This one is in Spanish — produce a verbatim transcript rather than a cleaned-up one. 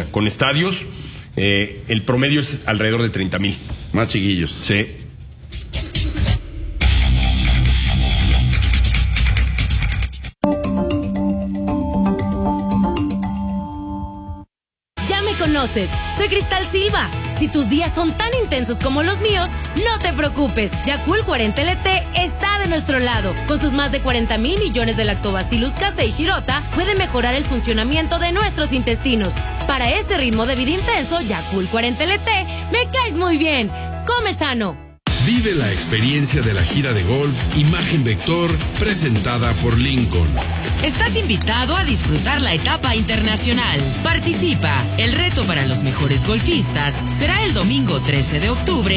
con estadios. Eh, el promedio es alrededor de treinta mil. Más chiquillos. Sí. Ya me conoces, soy Cristal Silva. Si tus días son tan intensos como los míos, no te preocupes. Yakult cuarenta L T está de nuestro lado. Con sus más de cuarenta mil millones de lactobacillus casei shirota, puede mejorar el funcionamiento de nuestros intestinos. Para ese ritmo de vida intenso, Yakult cuarenta L T, me caes muy bien. Come sano. Vive la experiencia de la gira de golf Imagen Vector, presentada por Lincoln. Estás invitado a disfrutar la etapa internacional. Participa. El reto para los mejores golfistas será el domingo trece de octubre